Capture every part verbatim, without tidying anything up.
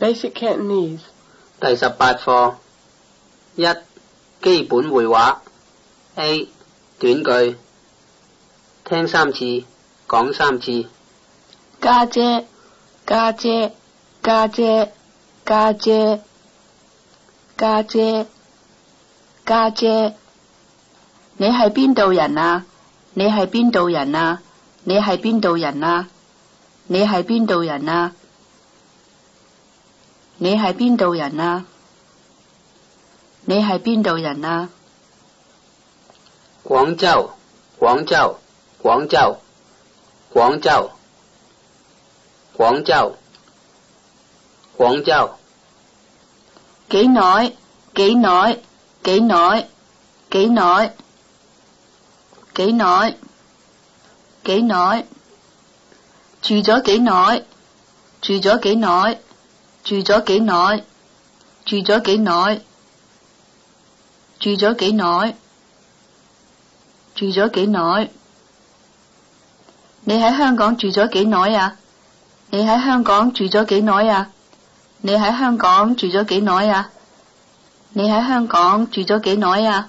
Basic Cantonese. 第十八課一基本會話 A 短句聽三次講三次。 家姐家姐家姐家姐家姐家姐，你係邊度人啊？你係邊度人啊？你係邊度人啊？你係邊度人啊？你係邊度人啊？你係邊度人啊？ 廣州廣州廣州廣州廣州廣州。 幾耐幾耐幾耐幾耐幾耐幾耐？住咗幾耐？住咗幾耐？住咗幾耐？住咗幾耐？住咗幾耐？住咗幾耐？你喺香港住咗幾耐啊？你喺香港住咗幾耐啊？你喺香港住咗幾耐啊？你喺香港住咗幾耐啊？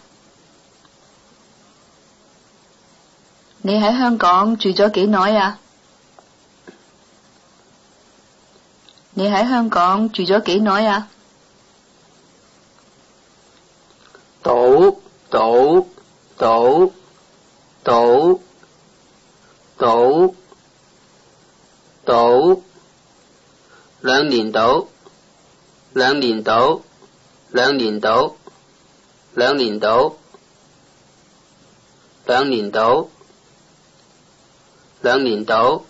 你喺香港住咗幾耐啊？你喺香港住咗幾耐啊？ 賭賭賭賭賭賭兩年賭兩年賭兩年賭兩年賭兩年賭兩年賭。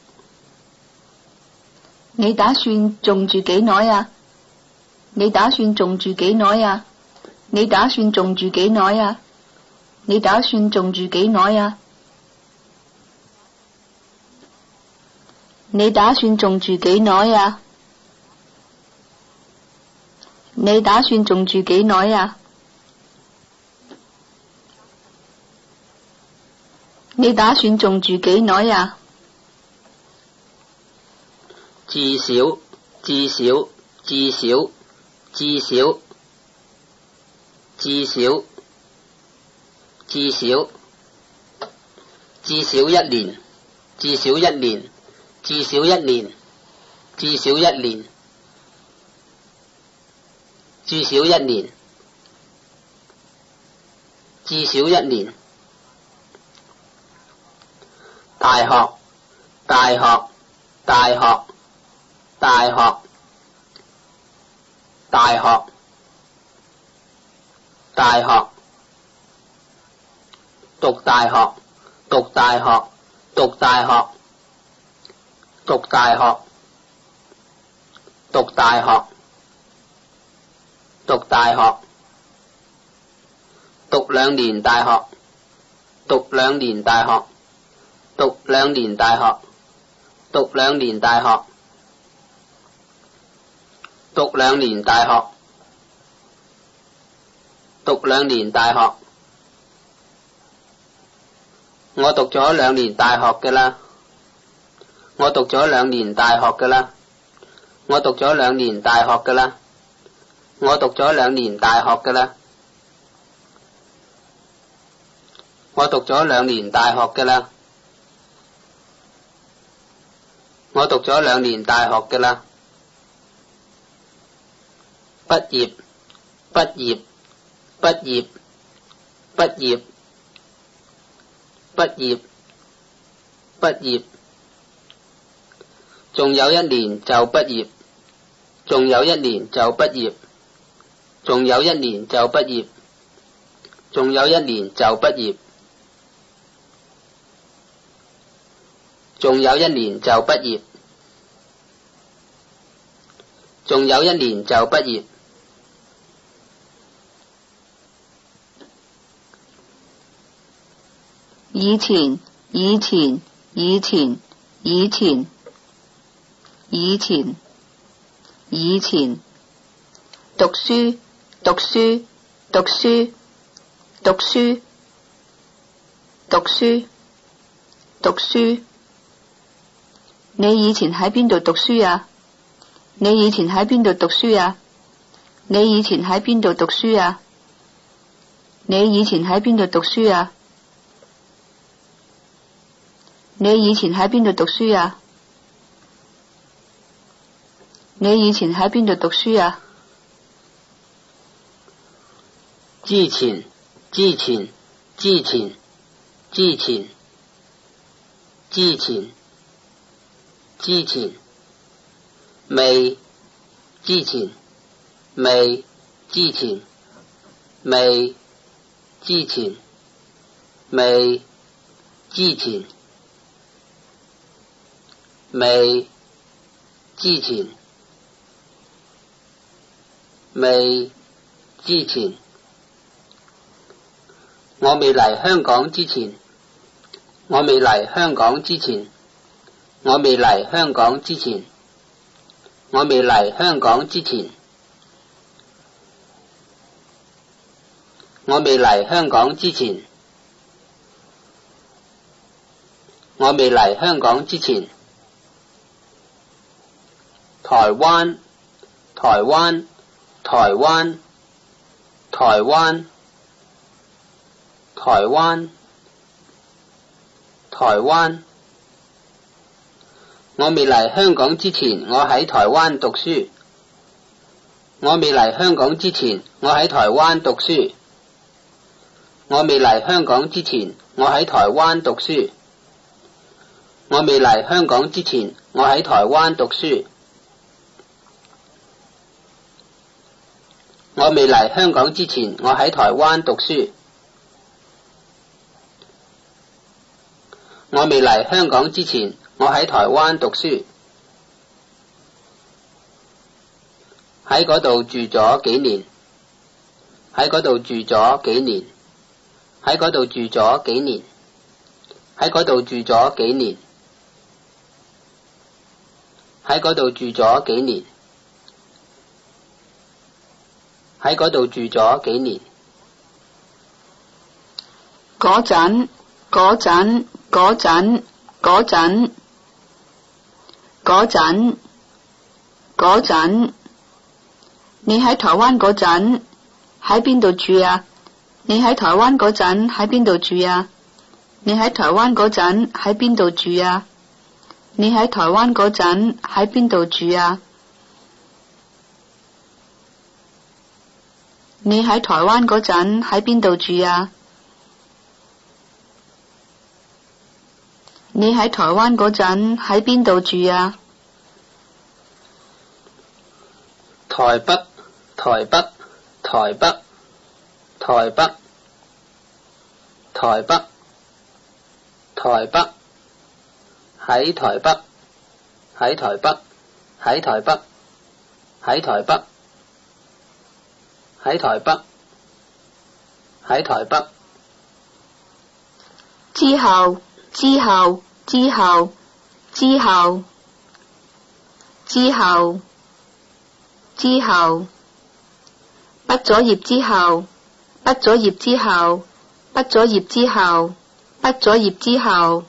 你打算種住幾耐啊？你打算種住幾耐啊？你打算種住幾耐啊？你打算種住幾耐啊？你打算種住幾耐啊？你打算種住幾耐啊？你打算種住幾耐啊？ 至少至少至少至少至少至少至少一年至少一年至少一年至少一年至少一年至少一年。大學大學大學大學大學大學讀大學讀大學讀大學讀大學讀大學讀大學讀兩年大學讀兩年大學讀兩年大學讀兩年大學讀兩年大學讀兩年大學。我讀咗兩年大學嘅啦，我讀咗兩年大學嘅啦，我讀咗兩年大學嘅啦，我讀咗兩年大學嘅啦，我讀咗兩年大學嘅啦，我讀咗兩年大學嘅啦。畢業畢業畢業畢業畢業畢業，仲有一年就畢業，仲有一年就畢業，仲有一年就畢業，仲有一年就畢業，仲有一年就畢業，仲有一年就畢業。 以前以前以前以前以前以前，讀書讀書讀書讀書讀書讀書。你以前喺邊度讀書啊？ 你以前喺邊度讀書啊？你以前喺邊度讀書啊？你以前喺邊度讀書啊？你以前喺邊度讀書啊？你以前喺邊度讀書啊？ 之前，之前，之前，之前，之前，之前，未，之前，未，之前，未，之前，未，之前，未，之前，未，之前。我未嚟香港之前，我未嚟香港之前，我未嚟香港之前，我未嚟香港之前，我未嚟香港之前，我未嚟香港之前。台灣，台灣，台灣，台灣，台灣，台灣。我未嚟香港之前，我喺台灣讀書。我未嚟香港之前，我喺台灣讀書。我未嚟香港之前，我喺台灣讀書。我未嚟香港之前，我喺台灣讀書。我未嚟香港之前，我喺台灣讀書。我未嚟香港之前，我喺台灣讀書。喺嗰度住咗幾年，喺嗰度住咗幾年，喺嗰度住咗幾年，喺嗰度住咗幾年，喺嗰度住咗幾年，喺嗰度住咗幾年。 嗰陣，嗰陣，嗰陣，嗰陣，嗰陣，嗰陣。你喺台灣嗰陣喺邊度住啊？你喺台灣嗰陣喺邊度住啊？你喺台灣嗰陣喺邊度住啊？你喺台灣嗰陣喺邊度住啊？你喺台灣嗰陣喺邊度住啊？你喺台灣嗰陣喺邊度住啊？ 台北，台北，台北，台北，台北，台北，喺台北，喺台北，喺台北，喺台北，喺台北，喺台北。 之後，之後，之後，之後，之後，之後。畢咗業之後，畢咗業之後，畢咗業之後，畢咗業之後，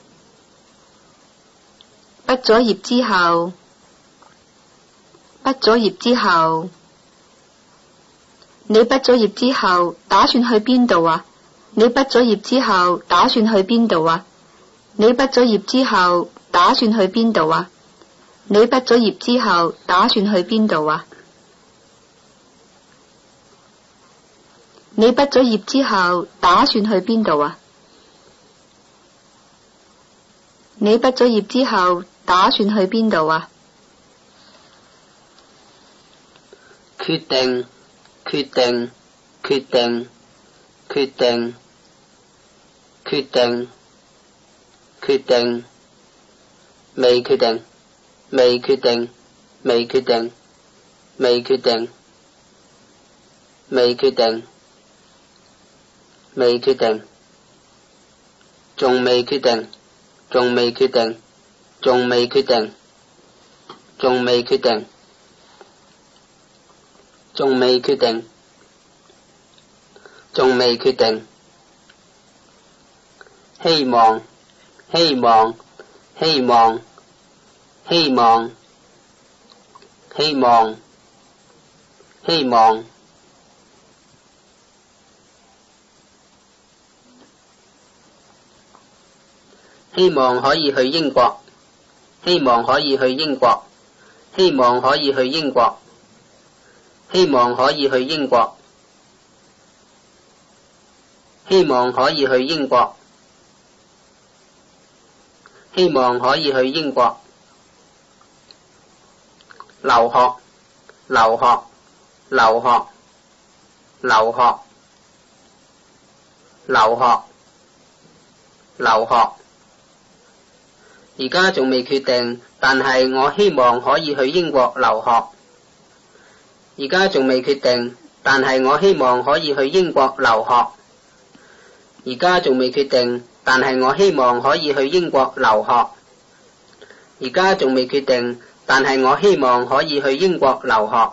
畢咗業之後，畢咗業之後。你畢咗業之後打算去邊度啊？你畢咗業之後打算去邊度啊？你畢咗業之後打算去邊度啊？你畢咗業之後打算去邊度啊？你畢咗業之後打算去邊度啊？你畢咗業之後打算去邊度啊？ 決定，決定，決定，決定，決定，決定，未決定，未決定，未決定，未決定，未決定，未決定，仲未決定，仲未決定，仲未決定，仲未決定，仲未決定，仲未決定。希望，希望，希望，希望， 希望希望希望可以去英國，希望可以去英國，希望可以去英國，希望可以去英國，希望可以去英國，希望可以去英國，留學留學留學留學留學留學，而家仲未決定，但係我希望可以去英國留學。而家仲未決定，但係我希望可以去英國留學。而家仲未決定，但係我希望可以去英國留學。而家仲未決定，但係我希望可以去英國留學。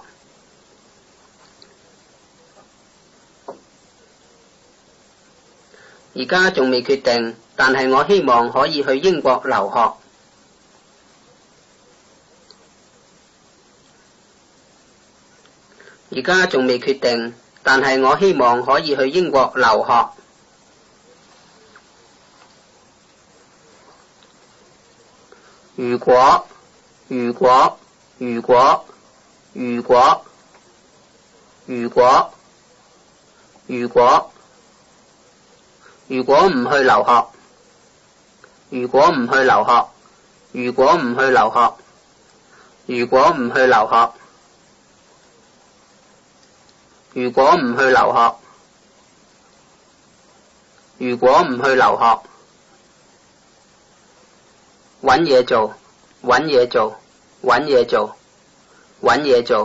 而家仲未決定，但係我希望可以去英國留學。而家仲未決定，但係我希望可以去英國留學。如果如果如果如果如果如果如果唔去留學，如果唔去留學，如果唔去留學，如果唔去留學，如果唔去留學，如果唔去留學，搵嘢做，搵嘢做，搵嘢做，搵嘢做，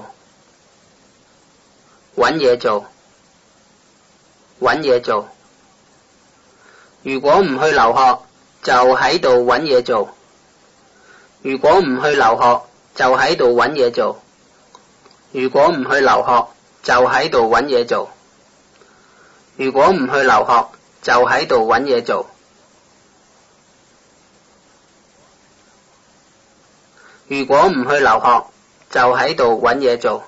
搵嘢做，搵嘢做。如果唔去留學，就喺度搵嘢做。如果唔去留學，就喺度搵嘢做。如果唔去留學，就喺度搵嘢做。如果唔去留學，就喺度搵嘢做。如果唔去留學，就喺度搵嘢做。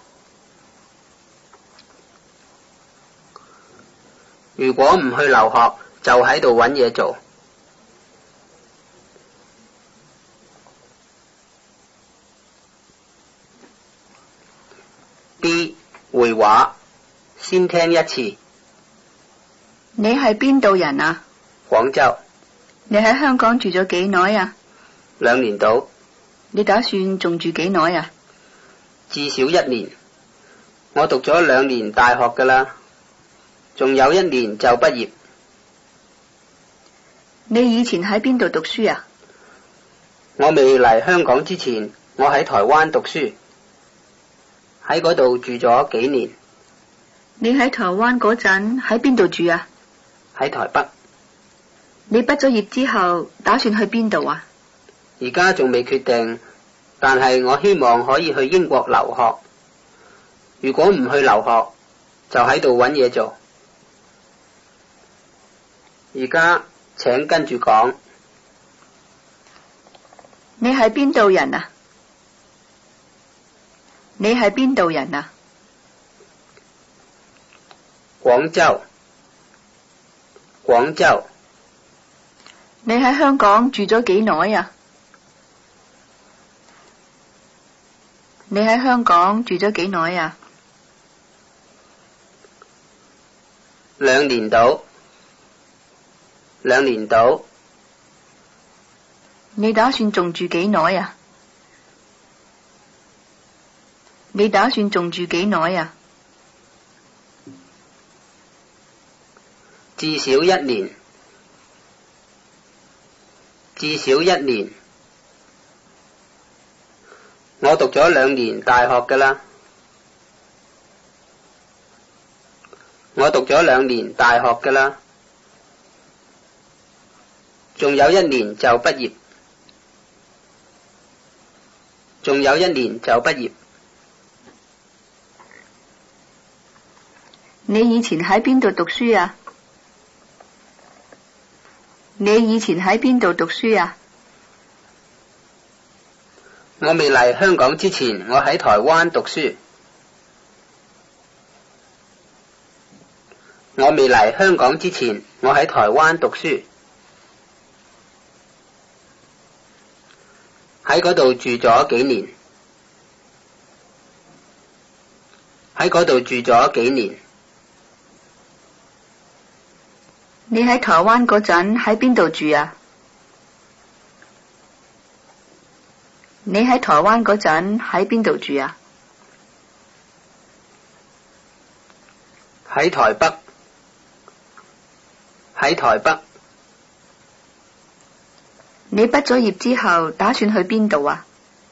如果唔去留學，就喺度搵嘢做。B. 會話，先聽一次。 你係邊度人啊？ 廣州。 你喺香港住咗幾耐啊？ 兩年到。 你打算仲住幾耐啊？ 至少一年。我讀咗兩年大學㗎啦，仲有一年就畢業。 你以前喺邊度讀書啊？ 我未嚟香港之前，我喺台灣讀書，喺嗰度住咗幾年。 你喺台灣嗰陣喺邊度住啊？ 喺台北。 你畢咗業之後打算去邊度啊？ 而家仲未決定，但係我希望可以去英國留學。如果唔去留學，就喺度搵嘢做。而家請跟住講。 你係邊度人啊？你係邊度人啊？ 廣州。廣州。 你喺香港住咗幾耐啊？你喺香港住咗幾耐啊？ 兩年到。兩年到。 你打算仲住幾耐啊？你打算仲住幾耐啊？ 至少一年。至少一年。我讀咗兩年大學㗎啦。我讀咗兩年大學㗎啦。仲有一年就畢業。仲有一年就畢業。 你以前喺邊度讀書啊？你以前喺邊度讀書啊？ 我未嚟香港之前，我喺台灣讀書。我未嚟香港之前，我喺台灣讀書。喺嗰度住咗幾年。喺嗰度住咗幾年。 你喺台灣嗰陣喺邊度住啊？你喺台灣嗰陣喺邊度住啊？ 喺台北。喺台北。 你畢咗業之後打算去邊度啊？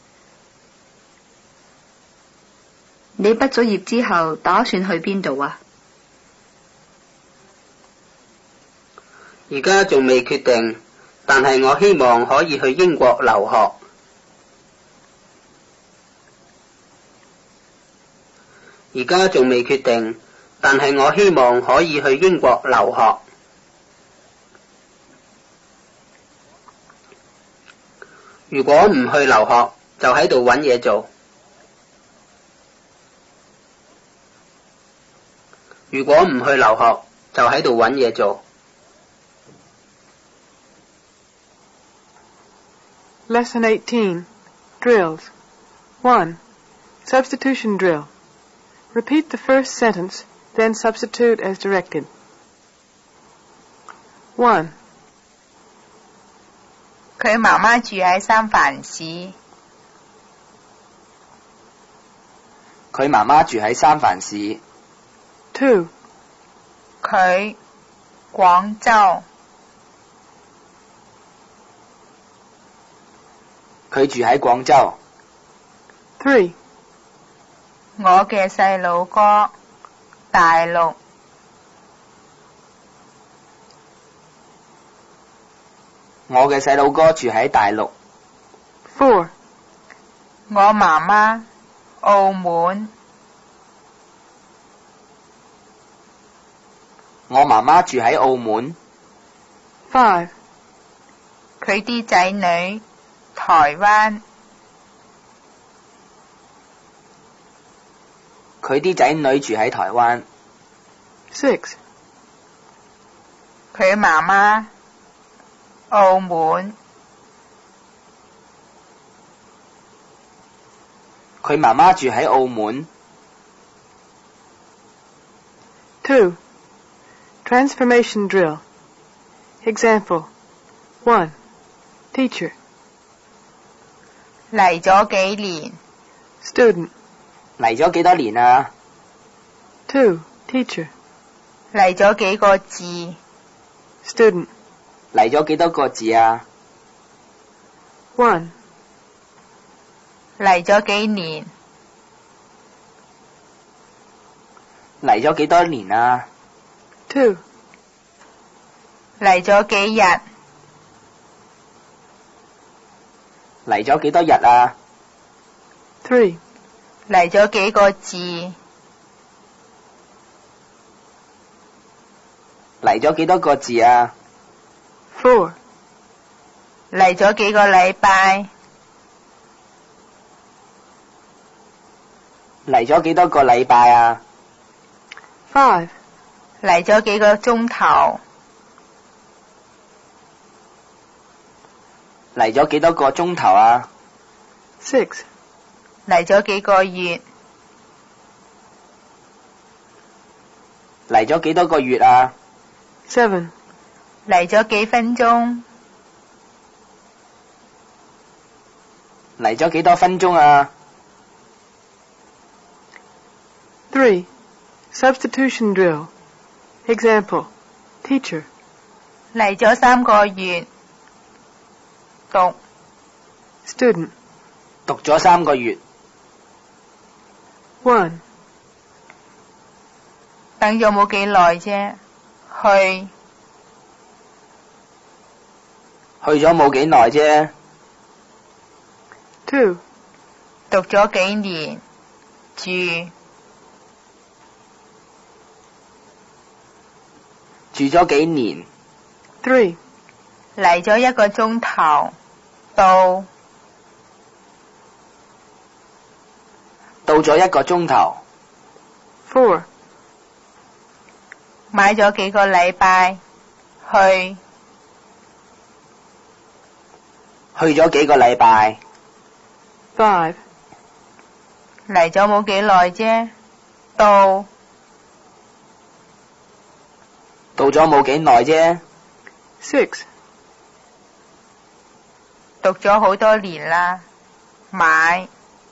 你畢咗業之後打算去邊度啊？ 而家仲未決定，但係我希望可以去英國留學。而家仲未決定，但係我希望可以去英國留學。如果唔去留學，就喺度搵嘢做。如果唔去留學，就喺度搵嘢做。 Lesson eighteen. Drills. one. Substitution drill. Repeat the first sentence, then substitute as directed. one. 佢媽媽住喺三藩市。 佢媽媽住喺三藩市。 two. 佢廣州。 佢住喺廣州。 three. 我嘅細佬哥大陸。 我嘅細佬哥住喺大陸。 four. 我媽媽澳門。 我媽媽住喺澳門。 five. 佢啲仔女台灣。 佢啲仔女住喺台灣。 six. 佢媽媽澳門。 佢媽媽住喺澳門。 two. Transformation drill. Example. one. Teacher. 嚟咗幾年。 Student. 嚟咗幾多年啊？ two. Teacher. 嚟咗幾個字。 Student. 嚟咗幾多個字啊？ one. 嚟咗幾年。 嚟咗幾多年啊？ two. 嚟咗幾日。 嚟咗幾多日啊？ three. 嚟咗幾個字。 嚟咗幾多個字啊？ four. 嚟咗幾個禮拜。 嚟咗幾多個禮拜啊？ five. 嚟咗幾個鐘頭。 嚟咗幾多個鐘頭啊？ six. 嚟咗幾個月。 嚟咗幾多個月啊？ seven. 嚟咗幾分鐘。 嚟咗幾多分鐘啊？ three. Substitution drill. Example. Teacher. 嚟咗三個月。讀。 Student. 讀咗三個月。 one. 等咗冇幾耐啫。去。 去咗冇幾耐啫。 two. 讀咗幾年。住。 住咗幾年。 three. 嚟咗一個鐘頭。到。 到咗一個鐘頭。 Four. 買咗幾個禮拜，去去咗幾個禮拜。 Five. 嚟咗冇幾耐啫，到到咗冇幾耐啫。 Six. 讀咗好多年啦，買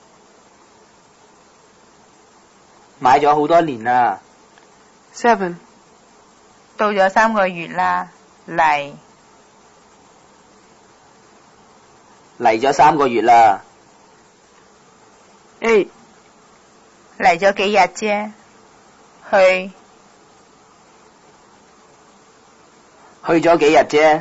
買咗好多年啦。 Seven. 到咗三個月啦，嚟嚟咗三個月啦。 Eight. 嚟咗幾日啫，去去咗幾日啫。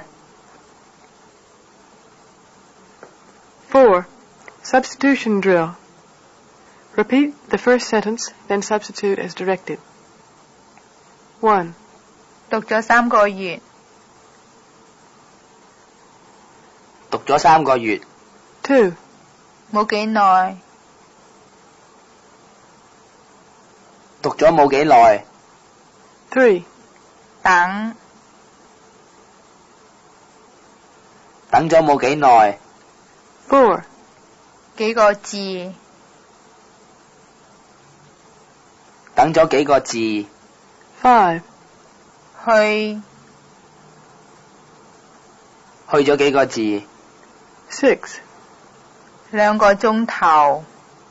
Four. Substitution drill. Repeat the first sentence, then substitute as directed. One. 讀咗三個月， 讀咗三個月。 Two. 冇幾耐， 讀咗冇幾耐。 Three. 等等咗冇幾耐。 Four. 幾個字， 等咗幾個字。 Five. 去去咗幾個字。 Six. 兩個鐘頭，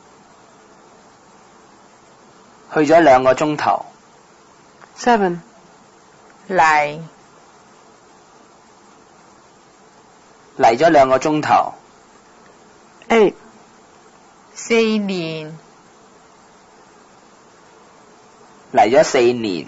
去咗兩個鐘頭。 Seven. 嚟嚟咗兩個鐘頭。 Eight. 四年， 嚟咗四年。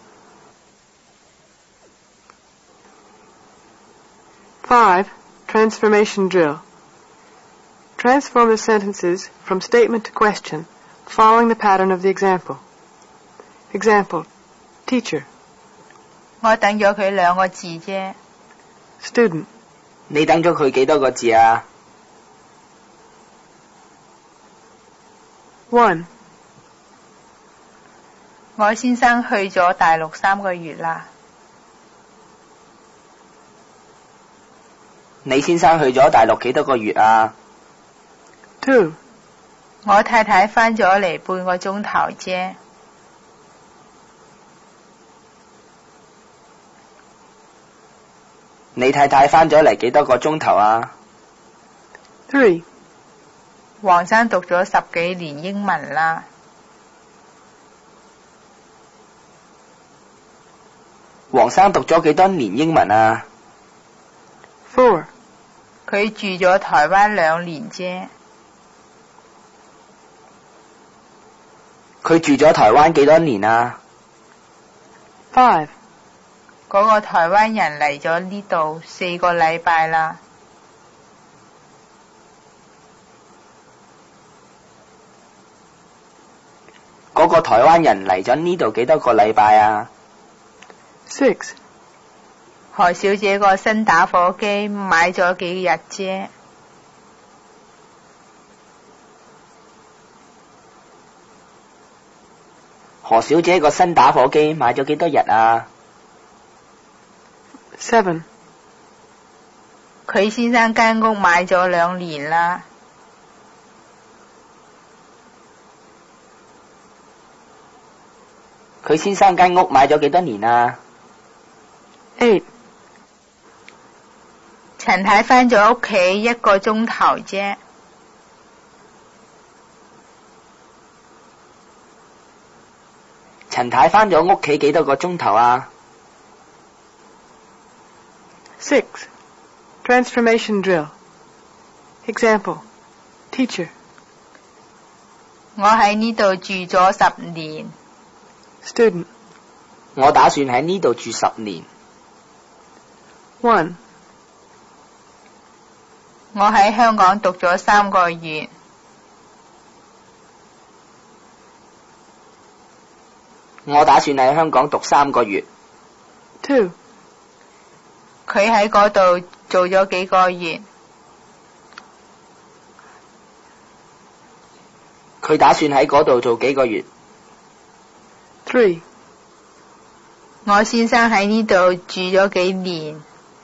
Five. Transformation drill. Transform the sentences from statement to question, following the pattern of the example. Example. Teacher. 我等咗佢兩個字啫， Student. 你等咗佢幾多個字啊？ One. 我先生去咗大陸三個月啦， 你先生去咗大陸幾多個月啊？ Two. 我太太返咗嚟半個鐘頭啫， 你太太返咗嚟幾多個鐘頭啊？ Three. 黃生讀咗十幾年英文啦， 黃生讀咗幾多年英文啊？ Four. 佢住咗台灣兩年啫， 佢住咗台灣幾多年啊？ Five. 嗰個台灣人嚟咗呢度四個禮拜啦， 嗰個台灣人嚟咗呢度幾多個禮拜啊？ Six. 何小姐個新打火機買咗幾日啫， 何小姐個新打火機買咗幾多日啊？ Seven. 佢先生間屋買咗兩年啦， 佢先生間屋買咗幾多年啊？ Eight. 陳太返咗屋企一個鐘頭啫， 陳太返咗屋企幾多個鐘頭啊？ Six. Transformation drill. Example. Teacher. 我喺呢度住咗十年， Student. 我打算喺呢度住十年。 One. 我喺香港讀咗三個月， 我打算喺香港讀三個月。 Two. 佢喺嗰度做咗幾個月， 佢佢打算喺嗰度做幾個月。 Three. 我先生喺呢度住咗幾年。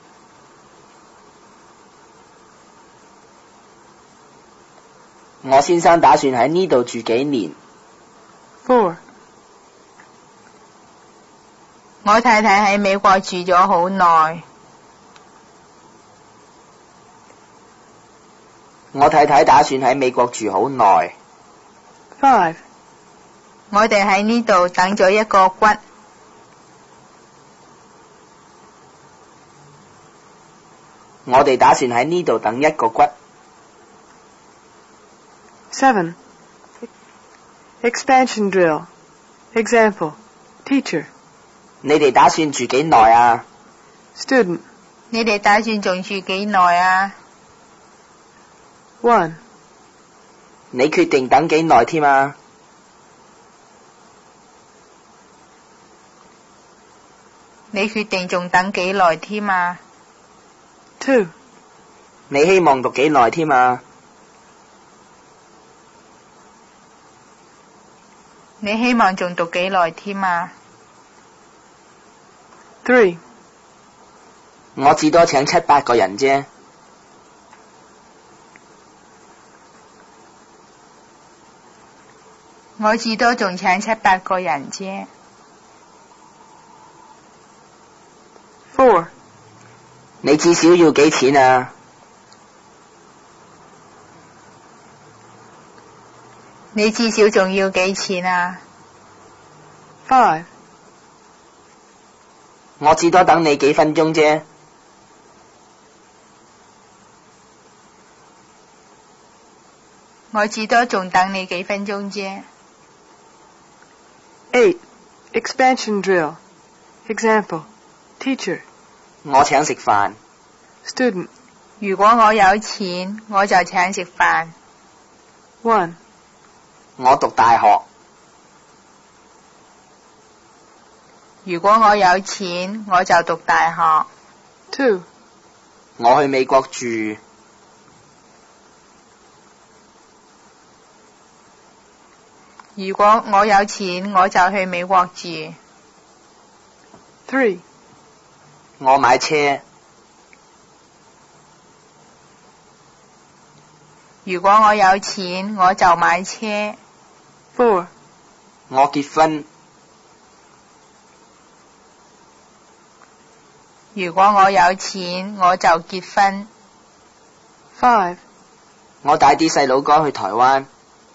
我先生打算喺呢度住幾年。 Four. 我太太喺美國住咗好耐。 我太太打算喺美國住好耐。 Five. 我哋喺呢度等咗一個骨。 我哋打算喺呢度等一個骨。 Seven. Expansion drill. Example. Teacher. 你哋打算住幾耐啊？ Student. 你哋打算仲住幾耐啊？ One. 你決定等幾耐添啊？ 你決定仲等幾耐添啊？ Two. 你希望讀幾耐添啊？ 你希望仲讀幾耐添啊？ Three. 我至多請七八個人啫。 我至多仲請七八個人啫。 Four. 你至少要幾錢啊？ 你至少仲要幾錢啊？ Five. 我至多等你幾分鐘啫。 我至多仲等你幾分鐘啫。 Eight. Expansion drill. Example. Teacher. 我請食飯。 Student. 如果我有錢，我就請食飯。 One. 我讀大學。 如果我有錢，我就讀大學。 Two. 我去美國住。 如果我有錢，我就去美國住。 Three. 我買車。 如果我有錢，我就買車。 Four. 我結婚。 如果我有錢，我就結婚。 Five. 我帶啲細佬哥去台灣。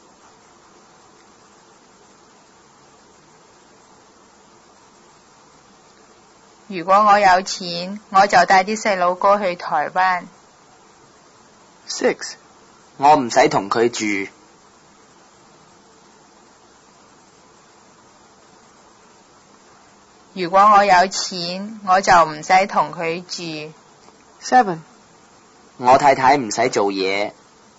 如果我有錢，我就帶啲細佬哥去台灣。 Six. 我唔使同佢住。 如果我有錢，我就唔使同佢住。 Seven. 我太太唔使做嘢。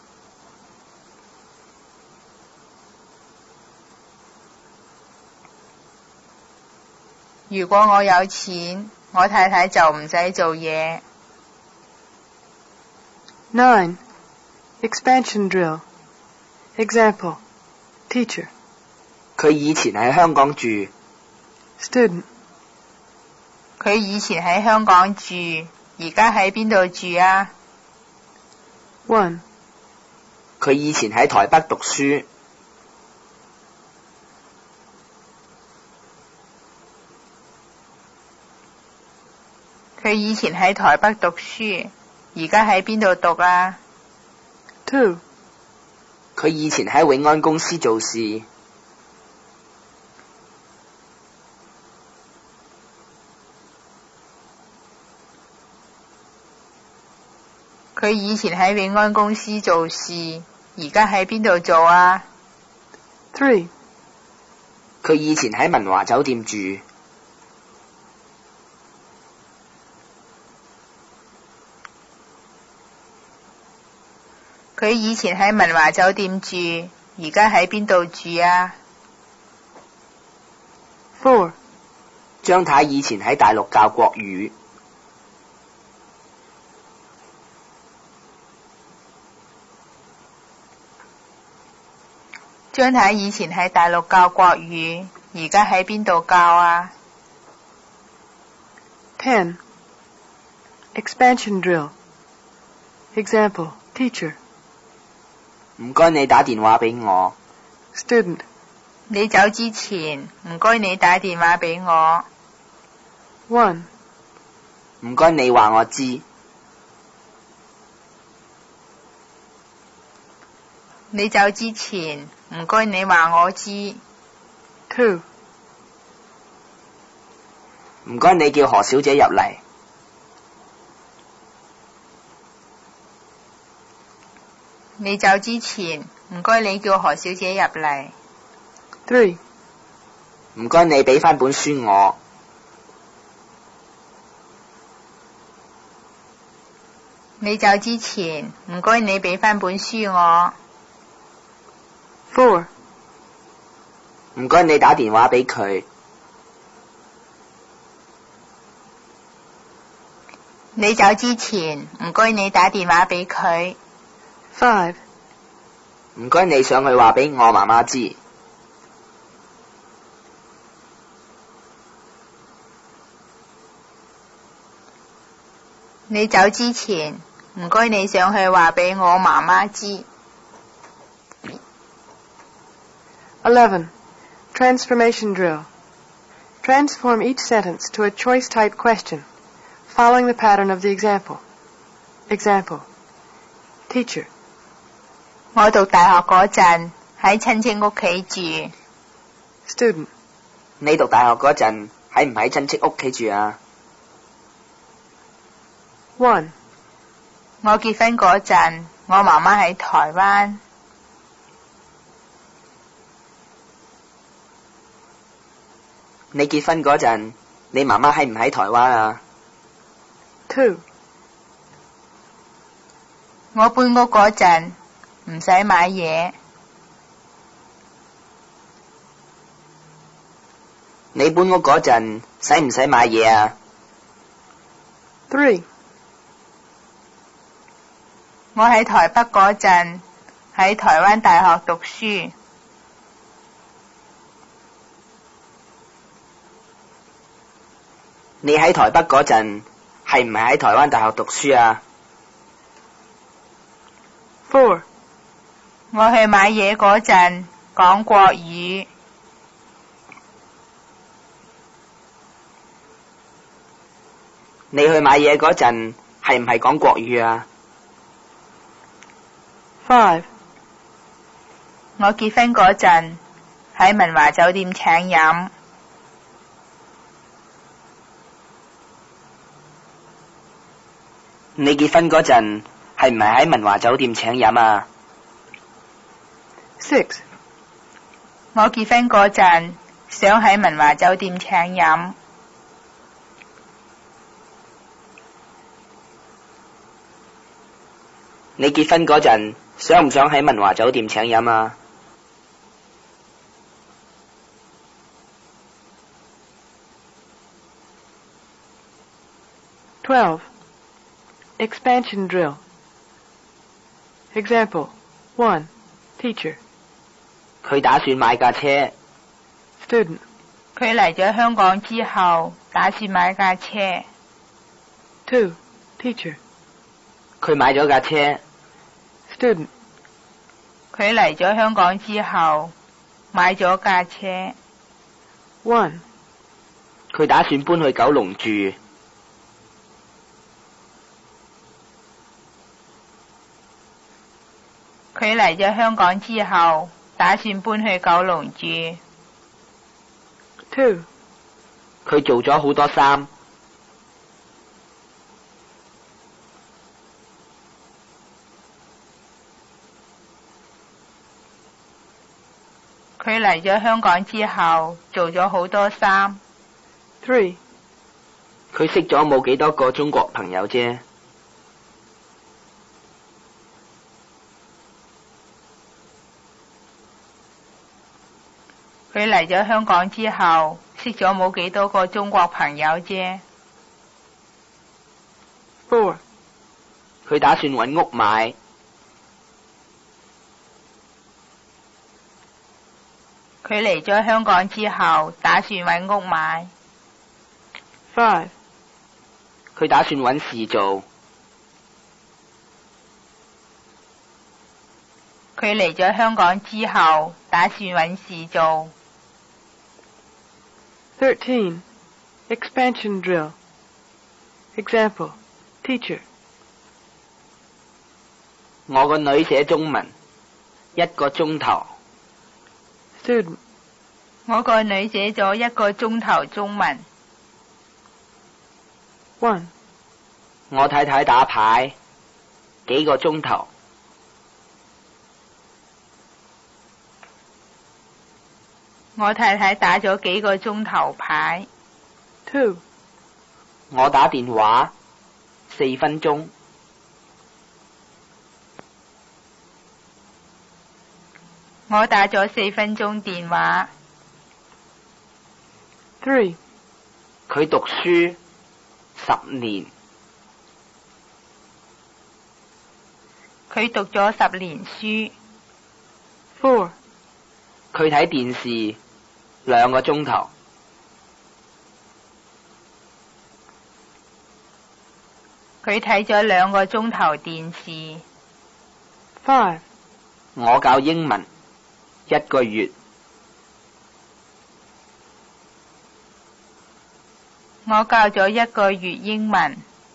如果我有錢，我太太就唔使做嘢。 Nine. Expansion drill. Example. Teacher. 佢以前喺香港住。 Student. 佢以前喺香港住，而家喺邊度住啊？ One. 佢以前喺台北讀書。 佢以前喺台北讀書，而家喺邊度讀啊？ Two. 佢以前喺永安公司做事。 佢以前喺永安公司做事，而家喺邊度做啊？ Three. 佢以前喺文華酒店住。 佢以前喺文華酒店住，而家喺邊度住啊？ Four. 張太以前喺大陸教國語。 張太以前喺大陸教國語，而家喺邊度教啊？ ten. Expansion drill. Example, teacher. 唔該你打電話俾我。 Student. 你走之前，唔該你打電話俾我。 one. 唔該你話我知。 你走之前，唔該你話我知。 two. 唔該你叫何小姐入嚟。 你走之前，唔該你叫何小姐入嚟。 three. 唔該你俾返本書我。 你走之前，唔該你俾返本書我。 four. 唔該你打電話俾佢。 你走之前，唔該你打電話俾佢。 five. 唔該你上去話俾我媽媽知。 你走之前，唔該你上去話俾我媽媽知。 eleven. Transformation drill. Transform each sentence to a choice type question, following the pattern of the example. Example. Teacher. 我讀大學嗰陣喺親戚屋企住。 Student. 你讀大學嗰陣喺唔喺親戚屋企住啊？ one. 我結婚嗰陣，我媽媽喺台灣。 你結婚嗰陣，你媽媽喺唔喺台灣啊？ two. 我搬屋嗰陣唔使買嘢。 你搬屋嗰陣使唔使買嘢啊？ three. 我喺台北嗰陣喺台灣大學讀書。 你喺台北嗰陣係唔係喺台灣大學讀書啊？ four. 我去買嘢嗰陣講國語。 你去買嘢嗰陣係唔係講國語啊？ five. 我結婚嗰陣喺文華酒店請飲。 你結婚嗰陣係唔係喺文華酒店請飲啊？ six. 我結婚嗰陣想喺文華酒店請飲。 你結婚嗰陣想唔想喺文華酒店請飲啊？ twelve. Expansion drill. Example. one. Teacher. 佢打算買架車。 Student. 佢嚟咗香港之後打算買架車。 two. Teacher. 佢買咗架車。 Student. 佢嚟咗香港之後買咗架車。 one. 佢打算搬去九龍住。 佢嚟咗香港之後打算搬去九龍住。 two. 佢做咗好多衫。 佢嚟咗香港之後做咗好多衫。 three. 佢識咗冇幾多個中國朋友啫。 佢嚟咗香港之後識咗冇幾多個中國朋友啫。 four. 佢打算搵屋買。 佢嚟咗香港之後，打算搵屋買。 Five. 佢打算搵事做。 佢嚟咗香港之後，打算搵事做。 Thirteen. Expansion drill. Example. Teacher. 我個女寫中文一個鐘頭。 Student. 我個女寫咗一個鐘頭中文。 One. 我太太打牌幾個鐘頭。 我太太打咗幾個鐘頭牌。 Two. 我打電話四分鐘。 我打咗四分鐘電話。 Three. 佢讀書十年。 佢讀咗十年書。 Four. 佢睇電視兩個鐘頭。 佢睇咗兩個鐘頭電視。 Five. 我教英文一個月。 我教咗一個月英文。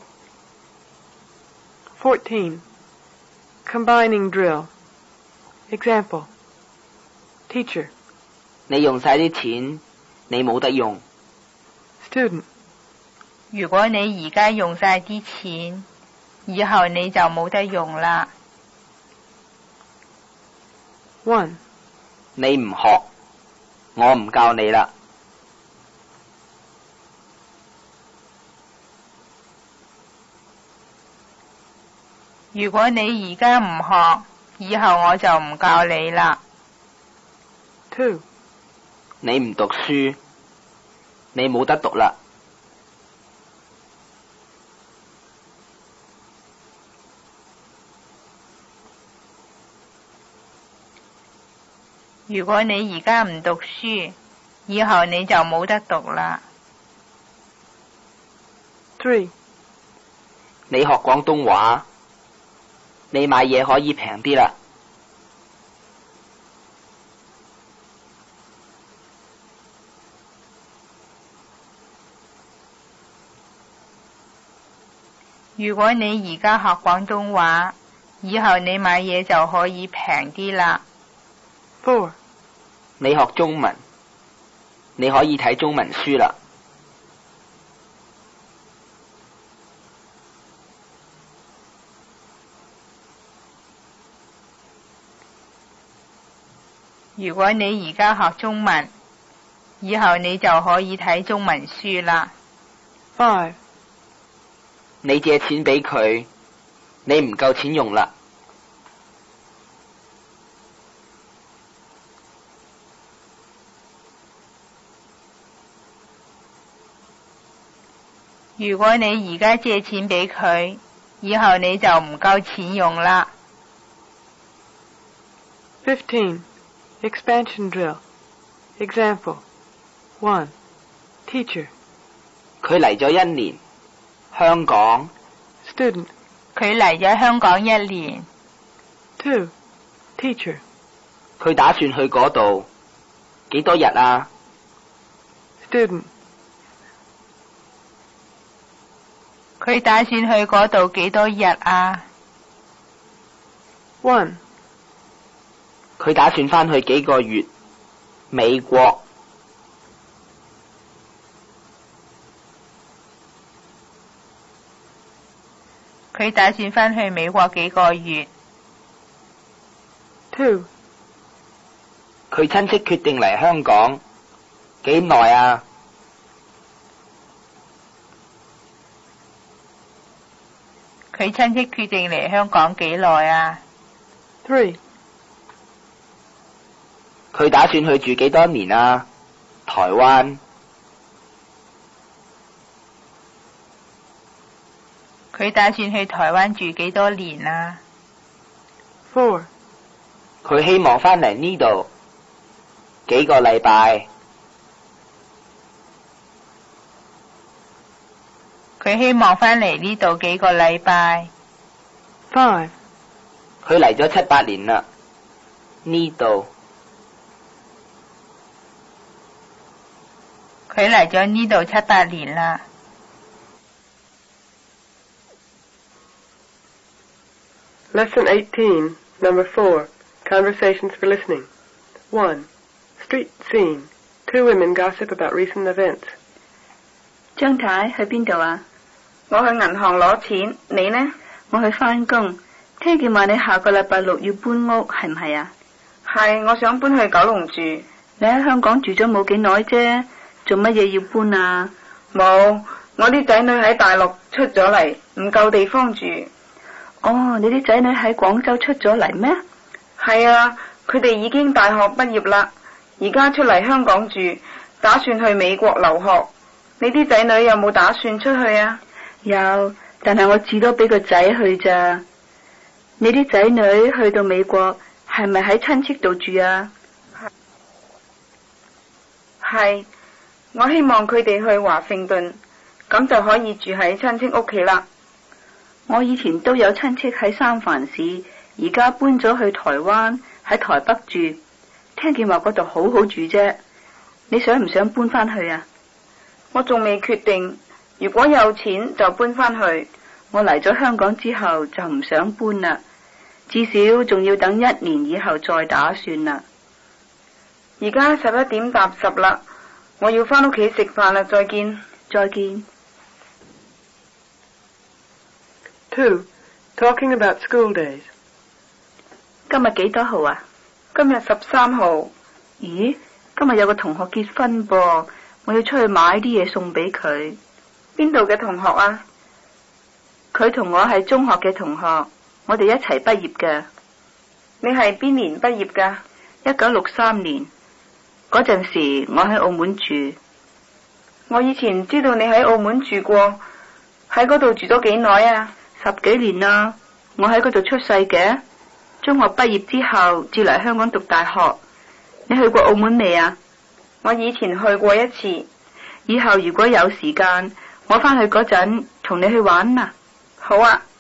Fourteen. Combining drill. Example. Teacher. 你用晒啲錢，你冇得用。 Student. 如果你而家用晒啲錢，以後你就冇得用啦。 One. 你唔學，我唔教你啦。 如果你而家唔學，以後我就唔教你啦。 Two. 你唔讀書，你冇得讀啦。 如果你而家唔讀書，以後你就冇得讀啦。 Three. 你學廣東話，你買嘢可以平啲啦。 如果你而家學廣東話，以後你買嘢就可以平啲啦。 Four. 你學中文，你可以睇中文書啦。 如果你而家學中文，以後你就可以睇中文書啦。 Five. 你借錢俾佢，你唔夠錢用啦。 如果你而家借錢俾佢，以後你就唔夠錢用啦。 Fifteen. Expansion drill. Example. One. Teacher. 佢嚟咗一年，香港。 Student. 佢嚟咗香港一年。 Two. Teacher. 佢打算去嗰度幾多日啊？ Student. 佢打算去嗰度幾多日啊？ One. 佢打算返去幾個月，美國。 佢打算返去美國幾個月。 Two. 佢親戚決定嚟香港幾耐啊？ 佢親戚決定嚟香港幾耐啊？ Three. 佢打算去住幾多年啊？台灣。 佢打算去台灣住幾多年啊？ Four. 佢希望返嚟呢度幾個禮拜。 佢希望返嚟呢度幾個禮拜。 Five. 佢嚟咗七八年啦。呢度。 佢嚟咗呢度七八年啦。 Lesson eighteen, Number four. Conversations for listening. One. Street scene. Two women gossip about recent events. 張太去邊度啊？ 我去銀行攞錢，你呢？ 我去返工。聽見話你下個禮拜六要搬屋，係唔係啊？ 係，我想搬去九龍住。 你喺香港住咗冇幾耐啫，做乜嘢要搬啊？ 冇，我啲仔女喺大陸出咗嚟，唔夠地方住。 哦，你啲仔女喺廣州出咗嚟咩？ 係啊，佢哋已經大學畢業啦，而家出嚟香港住，打算去美國留學。你啲仔女有冇打算出去啊？ 有，但係我至多俾個仔去咋。你啲仔女去到美國係咪喺親戚度住啊？ 係，我希望佢哋去華盛頓，咁就可以住喺親戚屋企啦。 我以前都有親戚喺三藩市，而家搬咗去台灣，喺台北住。聽見話嗰度好好住啫，你想唔想搬返去啊？ 我仲未決定，如果有錢就搬返去。 我嚟咗香港之後就唔想搬啦，至少仲要等一年以後再打算啦。 而家十一點搭十啦，我要返屋企食飯啦，再見。 再見。 Two. Talking about school days. 今日幾多號啊？ 今日十三號。 咦，今日有個同學結婚噃，我要出去買啲嘢送俾佢。 邊度嘅同學啊？ 佢同我係中學嘅同學，我哋一齊畢業嘅。 你係邊年畢業噶？ 一九六三年。嗰陣時我喺澳門住。 我以前知道你喺澳門住過，喺嗰度住咗幾耐啊？ 十幾年啦，我喺嗰度出世嘅。中學畢業之後至嚟香港讀大學。你去過澳門未啊？ 我以前去過一次。 以後如果有時間，我返去嗰陣同你去玩啊。 好啊。